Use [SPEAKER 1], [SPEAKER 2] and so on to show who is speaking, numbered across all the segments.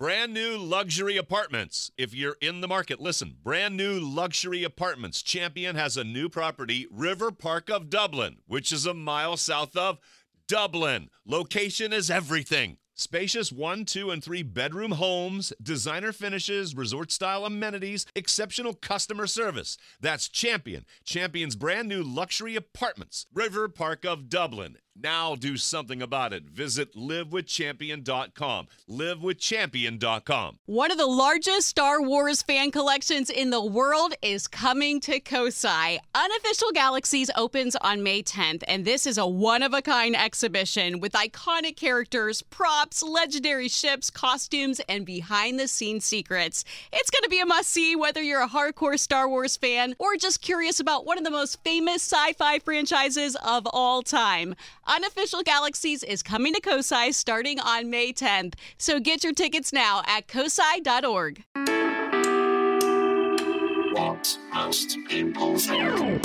[SPEAKER 1] Brand new luxury apartments. If you're in the market, listen. Brand new luxury apartments. Champion has a new property, River Park of Dublin, which is a mile south of Dublin. Location is everything. Spacious 1, 2, and 3 bedroom homes, designer finishes, resort-style amenities, exceptional customer service. That's Champion. Champion's brand new luxury apartments. River Park of Dublin. Now do something about it. Visit livewithchampion.com. Livewithchampion.com.
[SPEAKER 2] One of the largest Star Wars fan collections in the world is coming to Kosai. Unofficial Galaxies opens on May 10th, and this is a one-of-a-kind exhibition with iconic characters, props, legendary ships, costumes, and behind-the-scenes secrets. It's going to be a must-see whether you're a hardcore Star Wars fan or just curious about one of the most famous sci-fi franchises of all time. Unofficial Galaxies is coming to Kosai starting on May 10th, so get your tickets now at kosai.org.
[SPEAKER 3] What most people think.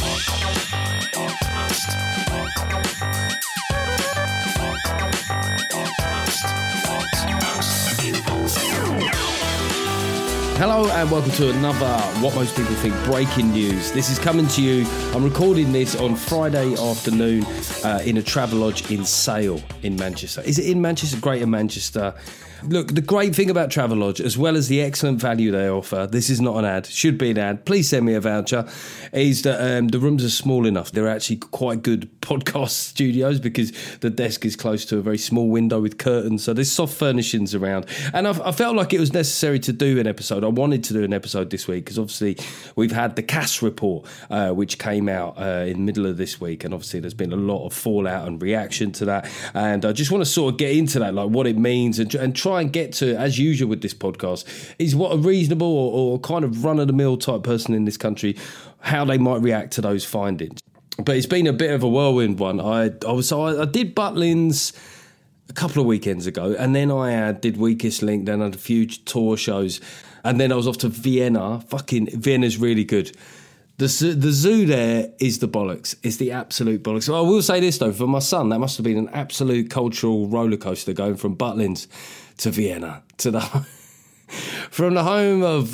[SPEAKER 4] Hello and welcome to another What Most People Think breaking news. This is coming to you. I'm recording this on Friday afternoon in a Travelodge in Sale in Manchester. Is it in Manchester? Greater Manchester. Look, the great thing about Travelodge, as well as the excellent value they offer, this is not an ad, should be an ad, please send me a voucher, is that the rooms are small enough. They're actually quite good podcast studios because the desk is close to a very small window with curtains, so there's soft furnishings around. And I felt like it was necessary to do an episode. I wanted to do an episode this week because obviously we've had the CAS report, which came out in the middle of this week, and obviously there's been a lot of fallout and reaction to that. And I just want to sort of get into that, like what it means, and try and get to, as usual with this podcast, is what a reasonable or kind of run-of-the-mill type person in this country, how they might react to those findings. But it's been a bit of a whirlwind one. I did Butlins a couple of weekends ago, and then I did Weakest Link, then I had a few tour shows, and then I was off to Vienna. Fucking Vienna's really good. The zoo there is the bollocks. It's the absolute bollocks. So I will say this, though, for my son, that must have been an absolute cultural roller coaster going from Butlins to Vienna, to the from the home of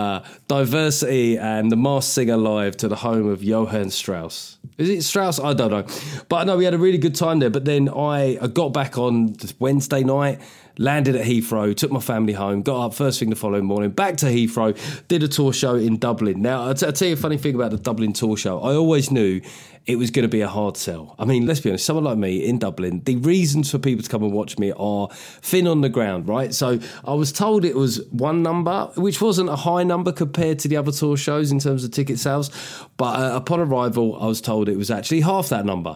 [SPEAKER 4] diversity and the Masked Singer Live to the home of Johann Strauss. Is it Strauss? I don't know. But I know we had a really good time there. But then I got back on Wednesday night, landed at Heathrow, took my family home, got up first thing the following morning, back to Heathrow, did a tour show in Dublin. Now, I'll tell you a funny thing about the Dublin tour show. I always knew it was going to be a hard sell. I mean, let's be honest, someone like me in Dublin, the reasons for people to come and watch me are thin on the ground, right? So I was told it was one number, which wasn't a high number compared to the other tour shows in terms of ticket sales. But upon arrival, I was told it was actually half that number.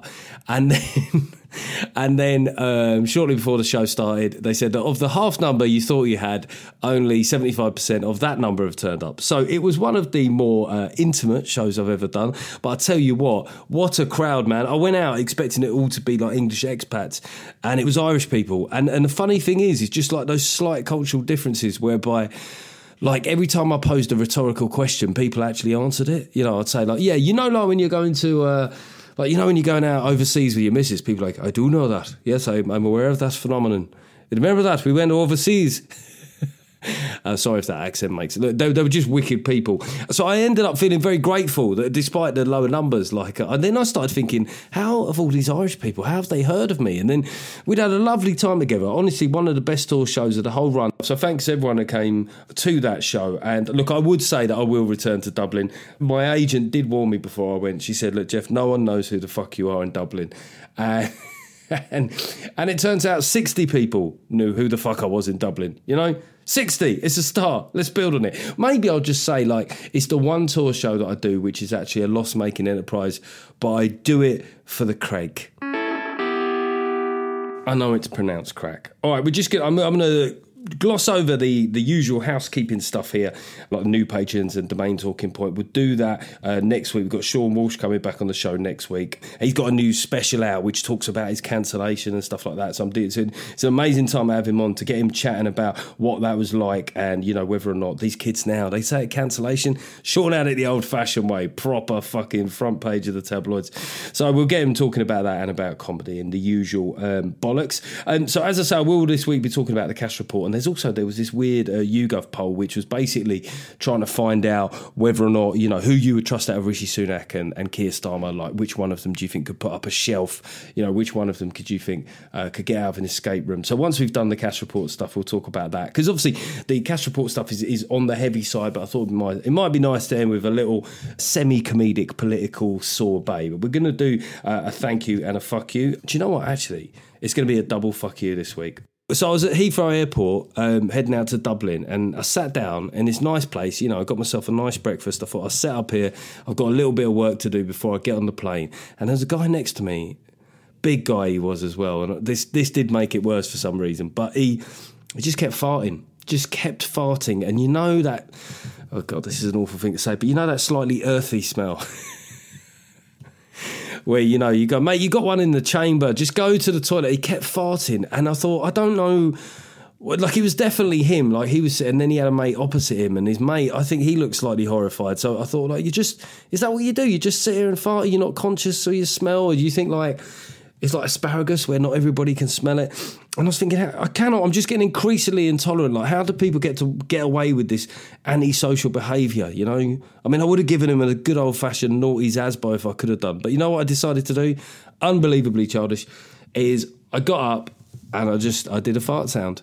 [SPEAKER 4] And then shortly before the show started, they said that of the half number you thought you had, only 75% of that number have turned up. So it was one of the more intimate shows I've ever done. But I tell you what a crowd, man. I went out expecting it all to be like English expats, and it was Irish people. And the funny thing is, it's just like those slight cultural differences whereby, like, every time I posed a rhetorical question, people actually answered it. You know, I'd say, like, yeah, you know, like when you're going to... like, you know, when you're going out overseas with your missus, people are like, I do know that. Yes, I'm aware of that phenomenon. Remember that? We went overseas. Sorry if that accent makes it. Look, they were just wicked people. So I ended up feeling very grateful that despite the lower numbers, and then I started thinking, how have all these Irish people, how have they heard of me? And then we'd had a lovely time together. Honestly, one of the best tour shows of the whole run. So thanks everyone that came to that show. And look, I would say that I will return to Dublin. My agent did warn me before I went. She said, look, Jeff, no one knows who the fuck you are in Dublin. And it turns out 60 people knew who the fuck I was in Dublin, you know? 60, it's a start. Let's build on it. Maybe I'll just say, like, it's the one tour show that I do, which is actually a loss-making enterprise, but I do it for the Craig. I know it's pronounced crack. All right, I'm going to gloss over the usual housekeeping stuff here, like new patrons and domain talking point. We'll do that next week. We've got Sean Walsh coming back on the show next week. He's got a new special out which talks about his cancellation and stuff like that. So it's an amazing time to have him on, to get him chatting about what that was like, and, you know, whether or not these kids now, they say cancellation. Sean had it the old-fashioned way, proper fucking front page of the tabloids. So we'll get him talking about that and about comedy and the usual bollocks. So as I say, I will this week be talking about the CAS report, and There was this weird YouGov poll, which was basically trying to find out whether or not, who you would trust out of Rishi Sunak and Keir Starmer, like which one of them do you think could put up a shelf, which one of them could you think could get out of an escape room. So once we've done the cash report stuff, we'll talk about that, because obviously the cash report stuff is on the heavy side, but I thought it might be nice to end with a little semi-comedic political sorbet. But we're going to do a thank you and a fuck you. Do you know what, actually? It's going to be a double fuck you this week. So I was at Heathrow Airport, heading out to Dublin, and I sat down in this nice place. I got myself a nice breakfast. I thought, I'll set up here. I've got a little bit of work to do before I get on the plane. And there's a guy next to me, big guy he was as well. And this did make it worse for some reason. But he just kept farting. Just kept farting. And that... Oh, God, this is an awful thing to say. But that slightly earthy smell... where, you go, mate, you got one in the chamber, just go to the toilet. He kept farting. And I thought, I don't know, like, it was definitely him. Like, he was, and then he had a mate opposite him, and his mate, I think he looked slightly horrified. So I thought, like, is that what you do? You just sit here and fart? You're not conscious of your smell? Or do you think, like, it's like asparagus where not everybody can smell it? And I was thinking, I'm just getting increasingly intolerant. Like, how do people get away with this antisocial behaviour, I mean, I would have given him a good old-fashioned naughty Zasbo if I could have done. But you know what I decided to do? Unbelievably childish, is I got up and I did a fart sound.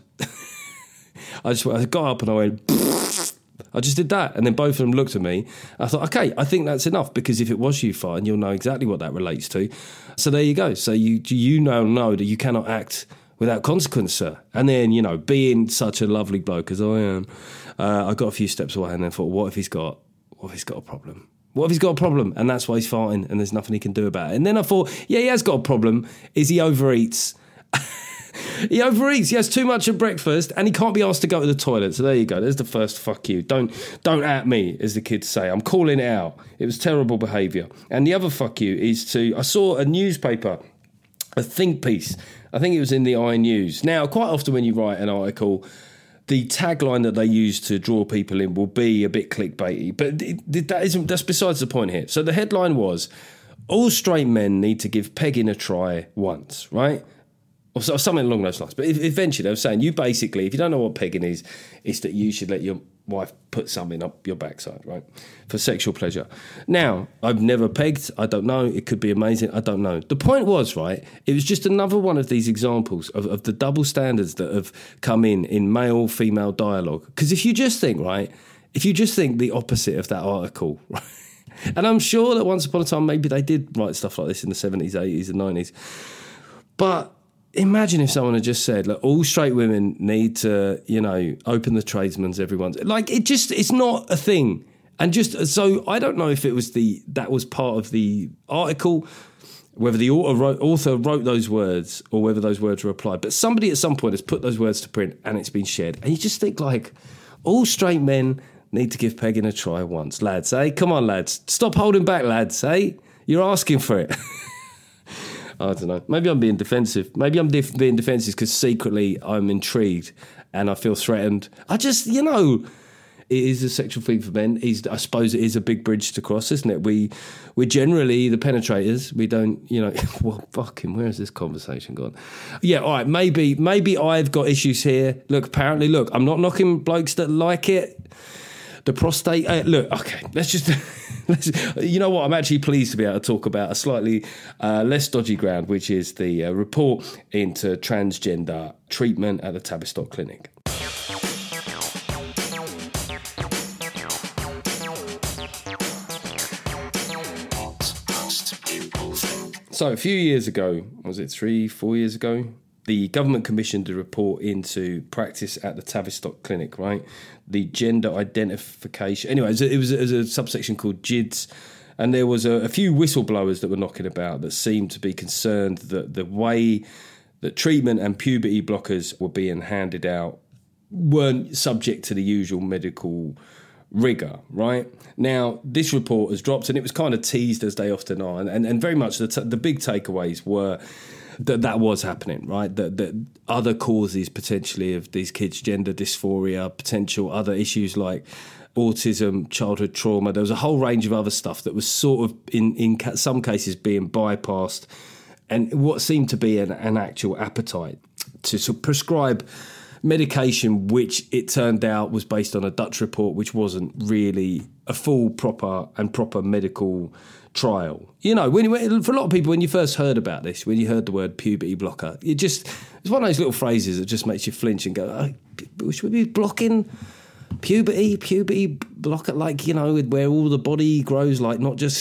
[SPEAKER 4] I got up and I went... I just did that. And then both of them looked at me. I thought, okay, I think that's enough, because if it was you farting, you'll know exactly what that relates to. So there you go. So you now know that you cannot act without consequence, sir. And then, being such a lovely bloke as I am, I got a few steps away and then thought, what if he's got a problem? What if he's got a problem and that's why he's farting and there's nothing he can do about it? And then I thought, yeah, he has got a problem. Is he overeats? He overeats. He has too much at breakfast and he can't be asked to go to the toilet. So there you go. There's the first fuck you. Don't at me, as the kids say. I'm calling it out. It was terrible behaviour. And the other fuck you is I saw a newspaper, a think piece. I think it was in the iNews. Now, quite often when you write an article, the tagline that they use to draw people in will be a bit clickbaity. But that's besides the point here. So the headline was, all straight men need to give pegging a try once, right? Or something along those lines. But eventually they were saying, you basically, if you don't know what pegging is, it's that you should let your wife put something up your backside, right, for sexual pleasure. Now, I've never pegged. I don't know. It could be amazing. I don't know. The point was, right, it was just another one of these examples of the double standards that have come in male-female dialogue. Because if you just think the opposite of that article, right, and I'm sure that once upon a time maybe they did write stuff like this in the 70s, 80s and 90s, but... imagine if someone had just said, look, all straight women need to, open the tradesman's everyone's. Like, it's not a thing. And so I don't know if it was that was part of the article, whether the author wrote those words or whether those words were applied. But somebody at some point has put those words to print and it's been shared. And you just think, like, all straight men need to give pegging a try once. Lads, eh? Come on, lads. Stop holding back, lads, eh? You're asking for it. I don't know. Maybe I'm being defensive. Maybe I'm being defensive because secretly I'm intrigued and I feel threatened. It is a sexual thing for men. I suppose it is a big bridge to cross, isn't it? We're generally the penetrators. We don't, well, fucking, where has this conversation gone? Yeah, all right, maybe I've got issues here. Look, I'm not knocking blokes that like it. The prostate, look, okay, let's you know what, I'm actually pleased to be able to talk about a slightly less dodgy ground, which is the report into transgender treatment at the Tavistock Clinic. So a few years ago, was it 3-4 years ago? The government commissioned a report into practice at the Tavistock Clinic, right? The gender identification. Anyway, it was a subsection called GIDS, and there was a few whistleblowers that were knocking about that seemed to be concerned that the way that treatment and puberty blockers were being handed out weren't subject to the usual medical rigour, right? Now, this report has dropped, and it was kind of teased as they often are, and very much the big takeaways were that was happening, right? That other causes potentially of these kids' gender dysphoria, potential other issues like autism, childhood trauma. There was a whole range of other stuff that was sort of in some cases being bypassed, and what seemed to be an actual appetite to prescribe medication, which it turned out was based on a Dutch report, which wasn't really a full, proper medical trial. You know, for a lot of people, when you first heard about this, when you heard the word puberty blocker, it's one of those little phrases that just makes you flinch and go, oh, should we be blocking puberty blocker, like, you know, where all the body grows, like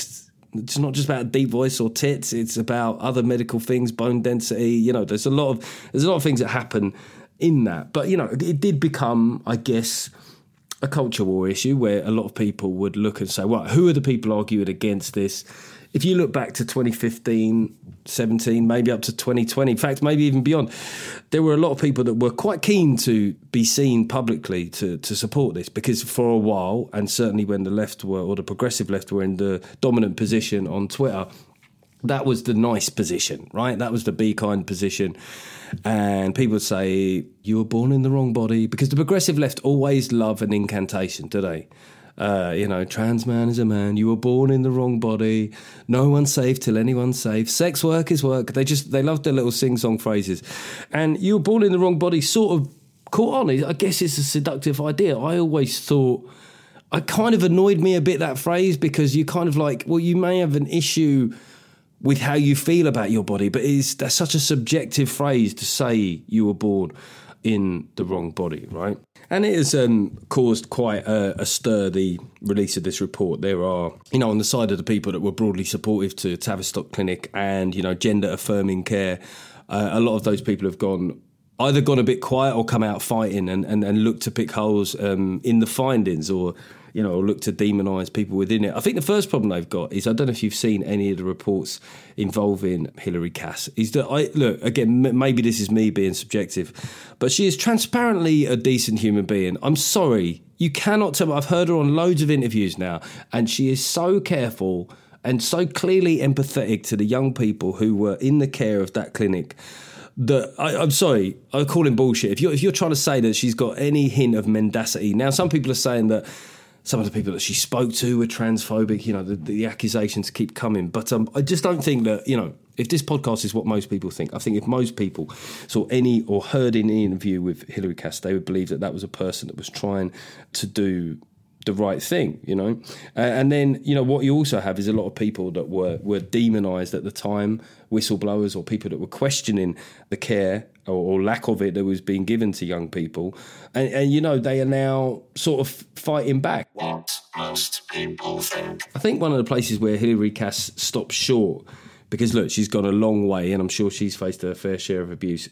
[SPEAKER 4] it's not just about deep voice or tits, it's about other medical things, bone density, you know, there's a lot of things that happen in that. But, you know, it did become, I guess, a culture war issue where a lot of people would look and say, well, who are the people arguing against this? If you look back to 2015, 17, maybe up to 2020, in fact, maybe even beyond, there were a lot of people that were quite keen to be seen publicly to support this, because for a while, and certainly when the left were, or the progressive left were in the dominant position on Twitter, that was the nice position, right? That was the be kind position. And people would say, you were born in the wrong body, because the progressive left always love an incantation, do they? You know, trans man is a man, you were born in the wrong body, no one's safe till anyone's safe, sex work is work. They love their little sing-song phrases. And you were born in the wrong body sort of caught on. I guess it's a seductive idea. I always thought, it kind of annoyed me a bit, that phrase, because you kind of like, well, you may have an issue with how you feel about your body, but that's such a subjective phrase to say you were born in the wrong body, right? And it has caused quite a stir, the release of this report. There are, you know, on the side of the people that were broadly supportive to Tavistock Clinic and, you know, gender-affirming care, a lot of those people have either gone a bit quiet or come out fighting and looked to pick holes in the findings, or, you know, look to demonise people within it. I think the first problem they've got is, I don't know if you've seen any of the reports involving Hilary Cass, is that look, again, maybe this is me being subjective, but she is transparently a decent human being. I'm sorry, you cannot tell me. I've heard her on loads of interviews now, and she is so careful and so clearly empathetic to the young people who were in the care of that clinic, that I'm sorry, I call him bullshit. If you're trying to say that she's got any hint of mendacity. Now, some people are saying that some of the people that she spoke to were transphobic, you know, the accusations keep coming. But I just don't think that, you know, if this podcast is what most people think, I think if most people saw any or heard any interview with Hilary Cass, they would believe that was a person that was trying to do the right thing, you know. And then, you know, what you also have is a lot of people that were demonised at the time, whistleblowers or people that were questioning the care or lack of it that was being given to young people. And you know, they are now sort of fighting back.
[SPEAKER 3] What most people think.
[SPEAKER 4] I think one of the places where Hilary Cass stops short, because look, she's gone a long way and I'm sure she's faced her fair share of abuse,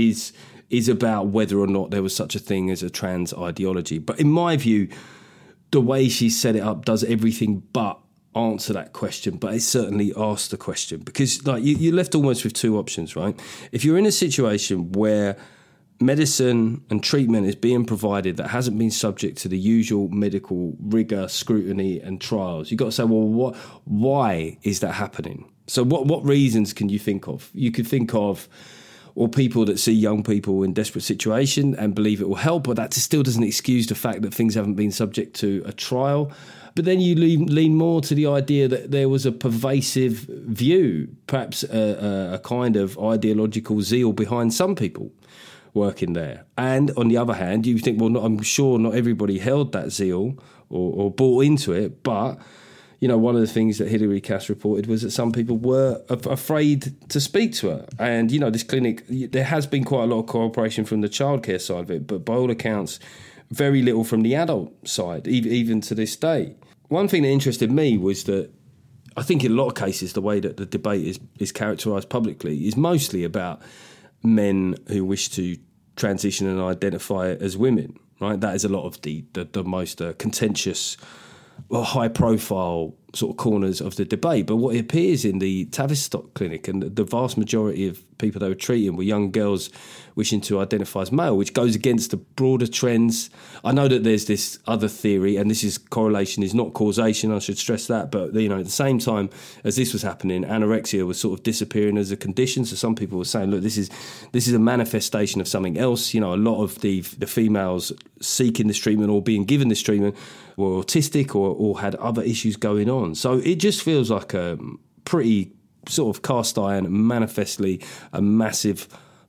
[SPEAKER 4] is about whether or not there was such a thing as a trans ideology. But in my view, the way she set it up does everything but answer that question, but it certainly asks the question, because like you're left almost with two options, right? If you're in a situation where medicine and treatment is being provided that hasn't been subject to the usual medical rigour, scrutiny and trials, you've got to say, well, why is that happening? So what reasons can you think of? You could think of, or people that see young people in desperate situation and believe it will help, but that still doesn't excuse the fact that things haven't been subject to a trial. But then you lean more to the idea that there was a pervasive view, perhaps a kind of ideological zeal behind some people working there. And on the other hand, you think, well, I'm sure not everybody held that zeal or bought into it, but you know, one of the things that Hilary Cass reported was that some people were afraid to speak to her. And, you know, this clinic, there has been quite a lot of cooperation from the childcare side of it, but by all accounts, very little from the adult side, even to this day. One thing that interested me was that I think in a lot of cases, the way that the debate is characterised publicly is mostly about men who wish to transition and identify as women, right? That is a lot of the most contentious or high-profile sort of corners of the debate. But what appears in the Tavistock Clinic, and the vast majority of people they were treating were young girls wishing to identify as male, which goes against the broader trends. I know that there's this other theory, and this is correlation is not causation, I should stress that, but you know, at the same time as this was happening, anorexia was sort of disappearing as a condition. So some people were saying, look, this is a manifestation of something else. You know, a lot of the females seeking this treatment or being given this treatment were autistic or had other issues going on. So it just feels like a pretty sort of cast iron, manifestly a massive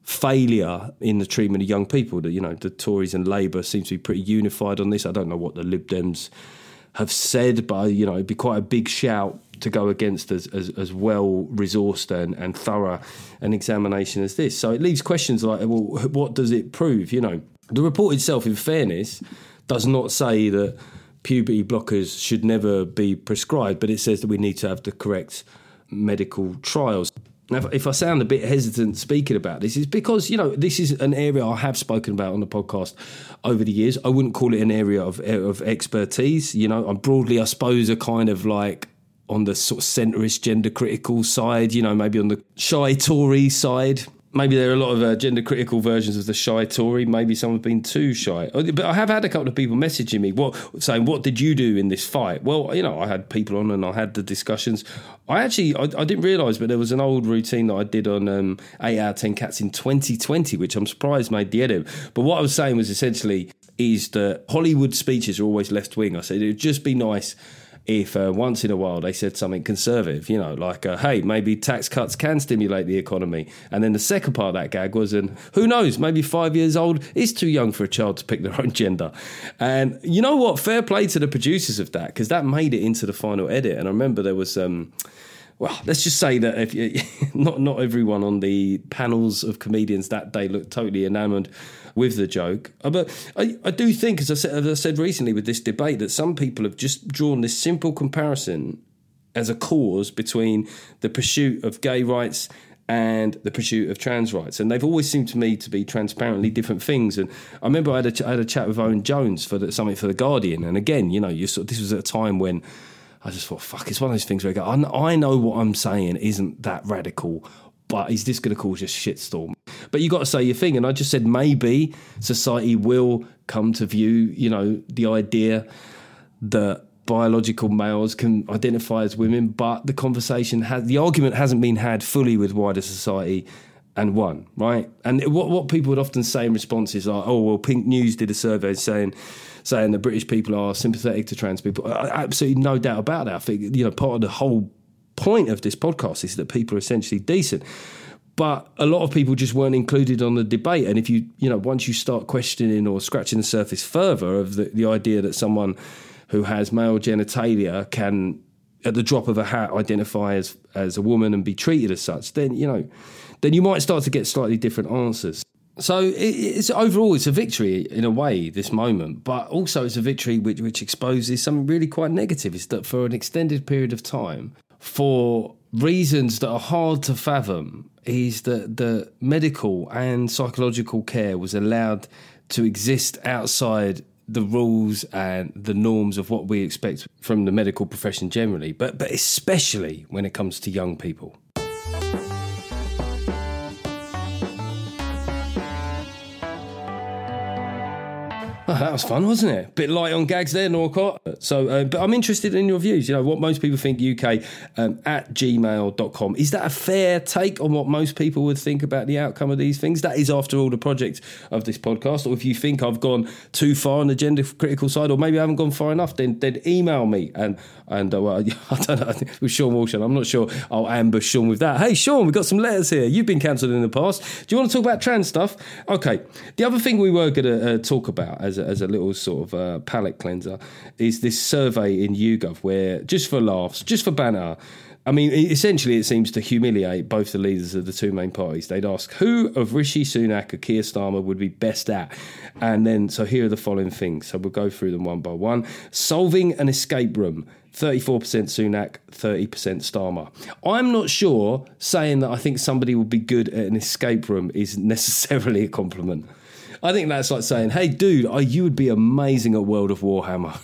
[SPEAKER 4] failure in the treatment of young people. That, you know, the Tories and Labour seem to be pretty unified on this. I don't know what the Lib Dems have said, but, you know, it'd be quite a big shout to go against as well resourced and thorough an examination as this. So it leaves questions like, well, what does it prove? You know, the report itself, in fairness, does not say that puberty blockers should never be prescribed, but it says that we need to have the correct medical trials. Now, if I sound a bit hesitant speaking about this, it's because, you know, this is an area I have spoken about on the podcast over the years. I wouldn't call it an area of expertise. You know, I'm broadly, I suppose, a kind of like on the sort of centrist, gender critical side, you know, maybe on the shy Tory side. Maybe there are a lot of gender critical versions of the shy Tory. Maybe some have been too shy. But I have had a couple of people messaging me saying, what did you do in this fight? Well, you know, I had people on and I had the discussions. I didn't realise, but there was an old routine that I did on 8 out of 10 Cats in 2020, which I'm surprised made the edit. But what I was saying was essentially is that Hollywood speeches are always left-wing. I said it would just be nice if once in a while they said something conservative, you know, like, hey, maybe tax cuts can stimulate the economy. And then the second part of that gag was, and who knows, maybe 5 years old is too young for a child to pick their own gender. And you know what? Fair play to the producers of that, because that made it into the final edit. And I remember there was... well, let's just say that if you, not everyone on the panels of comedians that day looked totally enamoured with the joke. But I do think, as I said recently with this debate, that some people have just drawn this simple comparison as a cause between the pursuit of gay rights and the pursuit of trans rights. And they've always seemed to me to be transparently different things. And I remember I had a chat with Owen Jones for something for The Guardian. And again, you know, this was at a time when I just thought, fuck, it's one of those things where I go, I know what I'm saying isn't that radical, but is this going to cause a shitstorm? But you got to say your thing. And I just said, maybe society will come to view, you know, the idea that biological males can identify as women, but the argument hasn't been had fully with wider society and won, right? And what people would often say in response is like, oh, well, Pink News did a survey saying that British people are sympathetic to trans people. Absolutely no doubt about that. I think, you know, part of the whole point of this podcast is that people are essentially decent. But a lot of people just weren't included on the debate. And if you know, once you start questioning or scratching the surface further of the idea that someone who has male genitalia can, at the drop of a hat, identify as a woman and be treated as such, then you might start to get slightly different answers. So overall, it's a victory in a way, this moment, but also it's a victory which exposes something really quite negative, is that for an extended period of time, for reasons that are hard to fathom, is that the medical and psychological care was allowed to exist outside the rules and the norms of what we expect from the medical profession generally, but especially when it comes to young people. Oh, that was fun, wasn't it? Bit light on gags there, Norcott. So, but I'm interested in your views. You know, what most people think UK at gmail.com. Is that a fair take on what most people would think about the outcome of these things? That is, after all, the project of this podcast. Or if you think I've gone too far on the gender critical side, or maybe I haven't gone far enough, then email me. And well, I don't know, with Sean Walshan, I'm not sure I'll ambush Sean with that. Hey, Sean, we've got some letters here. You've been cancelled in the past. Do you want to talk about trans stuff? Okay. The other thing we were going to talk about as a little sort of palate cleanser is this survey in YouGov where, just for laughs, just for banter, I mean, essentially it seems to humiliate both the leaders of the two main parties. They'd ask who of Rishi Sunak or Keir Starmer would be best at. And then, so here are the following things. So we'll go through them one by one. Solving an escape room. 34% Sunak, 30% Starmer. I'm not sure saying that I think somebody would be good at an escape room is necessarily a compliment. I think that's like saying, hey, dude, you would be amazing at World of Warhammer.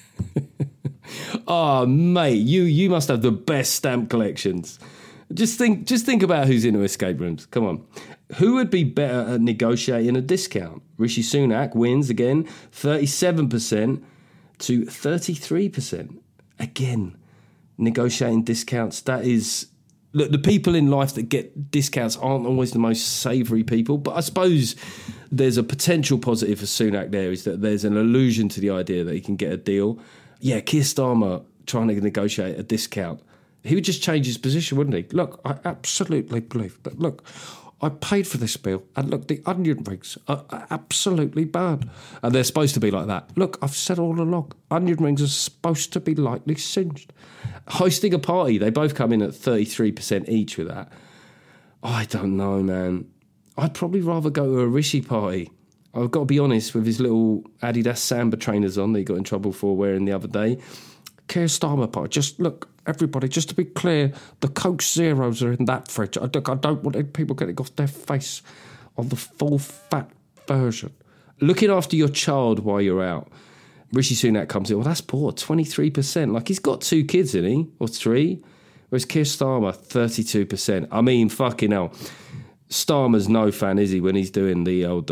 [SPEAKER 4] Oh, mate, you must have the best stamp collections. Just think about who's into escape rooms. Come on. Who would be better at negotiating a discount? Rishi Sunak wins again, 37% to 33%. Again, negotiating discounts, that is... Look, the people in life that get discounts aren't always the most savoury people, but I suppose there's a potential positive for Sunak there, is that there's an allusion to the idea that he can get a deal. Yeah, Keir Starmer trying to negotiate a discount, he would just change his position, wouldn't he? Look, I absolutely believe that. Look, I paid for this meal, and look, the onion rings are absolutely bad. And they're supposed to be like that. Look, I've said all along, onion rings are supposed to be lightly singed. Hosting a party, they both come in at 33% each with that. I don't know, man. I'd probably rather go to a Rishi party. I've got to be honest, with his little Adidas Samba trainers on that he got in trouble for wearing the other day. Keir Starmer party. Just look, everybody, just to be clear, the Coke Zeros are in that fridge. I don't want people getting off their face on the full fat version. Looking after your child while you're out. Rishi Sunak comes in. Well, that's poor. 23%. Like, he's got 2 kids, isn't he? Or 3? Whereas Keir Starmer, 32%. I mean, fucking hell. Starmer's no fan, is he, when he's doing the old...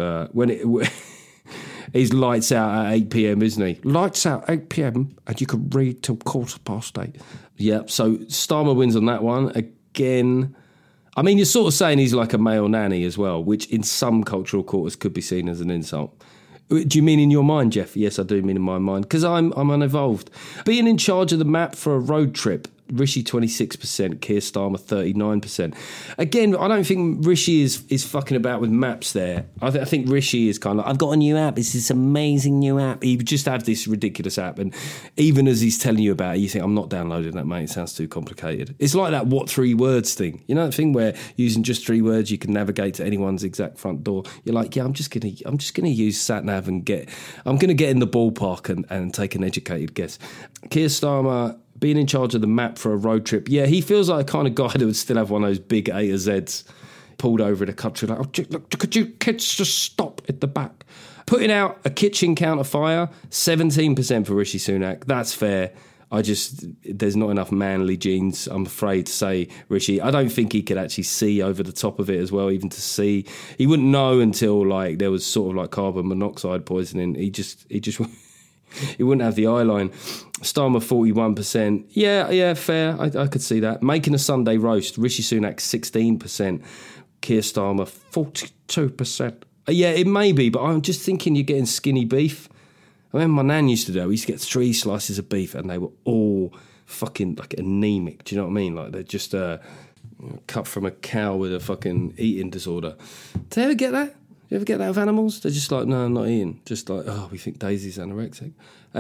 [SPEAKER 4] he's lights out at 8 p.m, isn't he? Lights out 8 p.m, and you can read till 8:15. Yeah, so Starmer wins on that one. Again, I mean, you're sort of saying he's like a male nanny as well, which in some cultural quarters could be seen as an insult. Do you mean in your mind, Jeff? Yes, I do mean in my mind, because I'm unevolved. Being in charge of the map for a road trip, Rishi 26%, Keir Starmer 39%. Again, I don't think Rishi is fucking about with maps there. I think Rishi is kind of like, I've got a new app, it's this amazing new app. He would just have this ridiculous app, and even as he's telling you about it, you think, I'm not downloading that, mate, it sounds too complicated. It's like that what 3 words thing. You know that thing where using just 3 words you can navigate to anyone's exact front door? You're like, yeah, I'm just gonna use SatNav and I'm gonna get in the ballpark and take an educated guess. Keir Starmer being in charge of the map for a road trip. Yeah, he feels like a kind of guy that would still have one of those big A to Zs pulled over in the country. Like, oh, look, could you kids just stop at the back? Putting out a kitchen counter fire, 17% for Rishi Sunak. That's fair. There's not enough manly genes, I'm afraid to say, Rishi. I don't think he could actually see over the top of it as well, even to see. He wouldn't know until, like, there was sort of like carbon monoxide poisoning. He just he wouldn't have the eye line. Starmer 41%. Yeah, fair. I could see that. Making a Sunday roast. Rishi Sunak 16%. Keir Starmer 42%. Yeah, it may be, but I'm just thinking you're getting skinny beef. I remember my nan used to do. We used to get 3 slices of beef, and they were all fucking like anemic. Do you know what I mean? Like they're just cut from a cow with a fucking eating disorder. Do you ever get that? You ever get that with animals? They're just like, no, I'm not eating. Just like, oh, we think Daisy's anorexic.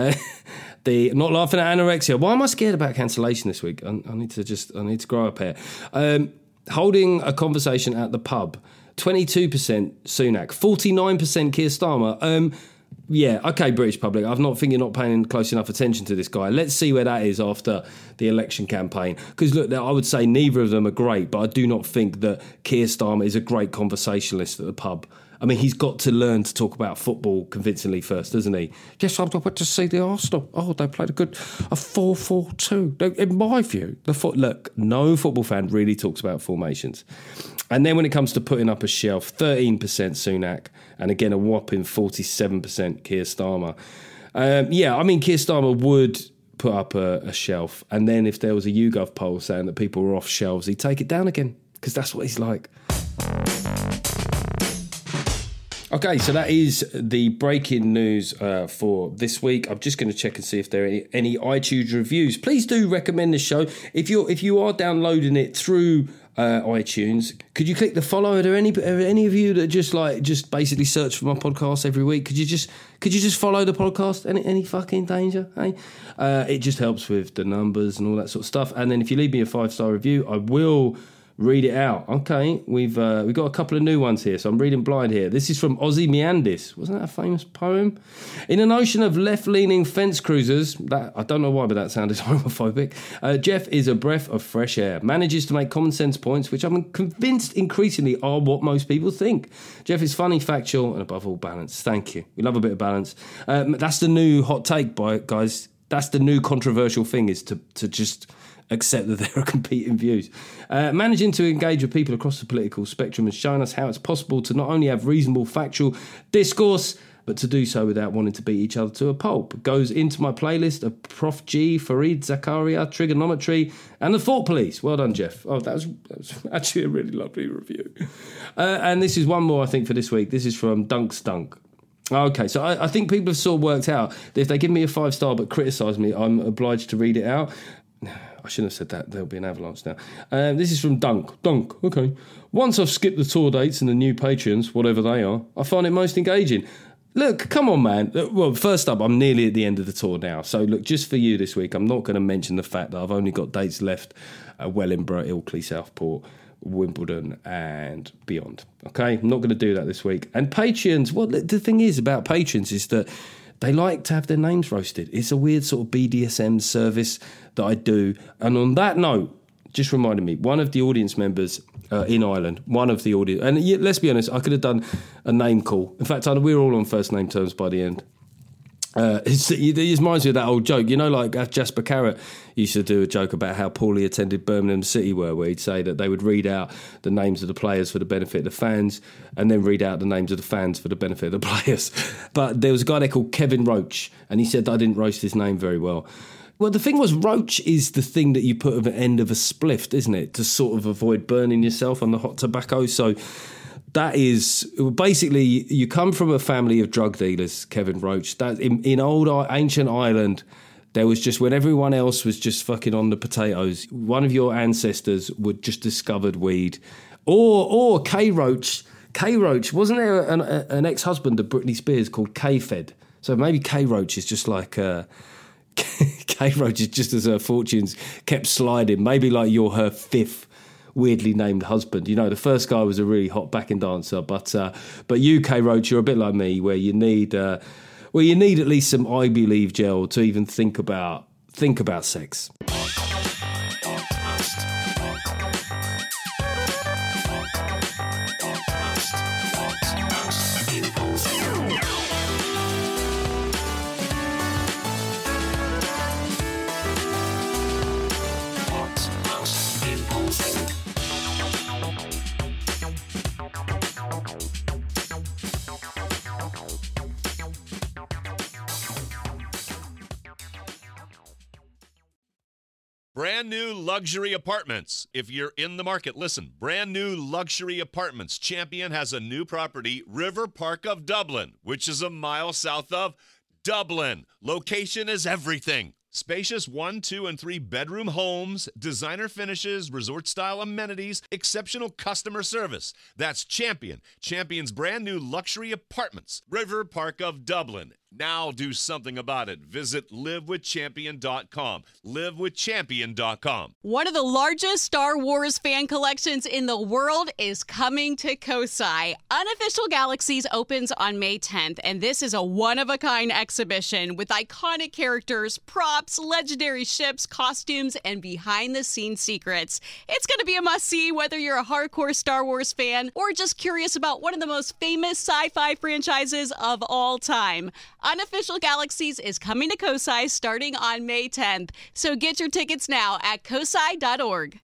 [SPEAKER 4] Not laughing at anorexia. Why am I scared about cancellation this week? I need to grow up here. Holding a conversation at the pub. 22% Sunak, 49% Keir Starmer. Yeah, okay, British public. I think you're not paying close enough attention to this guy. Let's see where that is after the election campaign. Because, look, I would say neither of them are great, but I do not think that Keir Starmer is a great conversationalist at the pub. I mean, he's got to learn to talk about football convincingly first, doesn't he? Yes, I went to see the Arsenal. Oh, they played a 4-4-2. In my view, look, no football fan really talks about formations. And then when it comes to putting up a shelf, 13% Sunak, and again, a whopping 47% Keir Starmer. Yeah, I mean, Keir Starmer would put up a shelf, and then if there was a YouGov poll saying that people were off shelves, he'd take it down again, because that's what he's like. Okay, so that is the breaking news for this week. I'm just going to check and see if there are any iTunes reviews. Please do recommend the show. If you are downloading it through iTunes, could you click the follow? Are there any of you that just basically search for my podcast every week? Could you just follow the podcast? Any fucking danger? Hey, it just helps with the numbers and all that sort of stuff. And then if you leave me a 5-star review, I will read it out. Okay, we've got a couple of new ones here, so I'm reading blind here. This is from Ozymandias. Wasn't that a famous poem? In an ocean of left-leaning fence cruisers, that I don't know why, but that sounded homophobic. Jeff is a breath of fresh air. Manages to make common sense points, which I'm convinced increasingly are what most people think. Jeff is funny, factual, and above all balanced. Thank you. We love a bit of balance. That's the new hot take, guys. That's the new controversial thing, is to just accept that there are competing views. Managing to engage with people across the political spectrum has shown us how it's possible to not only have reasonable factual discourse, but to do so without wanting to beat each other to a pulp. Goes into my playlist of Prof G, Fareed Zakaria, Trigonometry, and the Thought Police. Well done, Jeff. Oh, that was actually a really lovely review. And this is one more, I think, for this week. This is from Dunks Dunk. Okay, so I think people have sort of worked out that if they give me a 5-star but criticise me, I'm obliged to read it out. I shouldn't have said that. There'll be an avalanche now. This is from Dunk. Okay. Once I've skipped the tour dates and the new patrons, whatever they are, I find it most engaging. Look, come on, man. Well, first up, I'm nearly at the end of the tour now. So, look, just for you this week, I'm not going to mention the fact that I've only got dates left at Wellingborough, Ilkley, Southport, Wimbledon and beyond. Okay? I'm not going to do that this week. And patrons, well, the thing is about patrons is that they like to have their names roasted. It's a weird sort of BDSM service that I do. And on that note, just reminded me, one of the audience members in Ireland, and let's be honest, I could have done a name call. In fact, we were all on first name terms by the end. It reminds me of that old joke, like Jasper Carrott used to do a joke about how poorly attended Birmingham City were, where he'd say that they would read out the names of the players for the benefit of the fans and then read out the names of the fans for the benefit of the players. But there was a guy there called Kevin Roach, and he said that I didn't roast his name very well. Well, the thing was, Roach is the thing that you put at the end of a spliff, isn't it, to sort of avoid burning yourself on the hot tobacco. So that is basically, you come from a family of drug dealers, Kevin Roach. That in old ancient Ireland, there was just, when everyone else was just fucking on the potatoes, one of your ancestors would just discovered weed. Or K Roach, wasn't there an ex-husband of Britney Spears called K-Fed? So maybe K Roach is just like K Roach is just as her fortunes kept sliding. Maybe like you're her fifth weirdly named husband. The first guy was a really hot backing dancer, but you, K Roach, you're a bit like me, where you need at least some I Believe gel to even think about sex.
[SPEAKER 1] Brand new luxury apartments. If you're in the market, listen. Brand new luxury apartments. Champion has a new property, River Park of Dublin, which is a mile south of Dublin. Location is everything. Spacious 1, 2, and 3 bedroom homes, designer finishes, resort-style amenities, exceptional customer service. That's Champion. Champion's brand new luxury apartments, River Park of Dublin. Now do something about it. Visit livewithchampion.com. Livewithchampion.com.
[SPEAKER 2] One of the largest Star Wars fan collections in the world is coming to Kosai. Unofficial Galaxies opens on May 10th, and this is a one-of-a-kind exhibition with iconic characters, props, legendary ships, costumes, and behind-the-scenes secrets. It's going to be a must-see whether you're a hardcore Star Wars fan or just curious about one of the most famous sci-fi franchises of all time. Unofficial Galaxies is coming to Kosai starting on May 10th, so get your tickets now at kosai.org.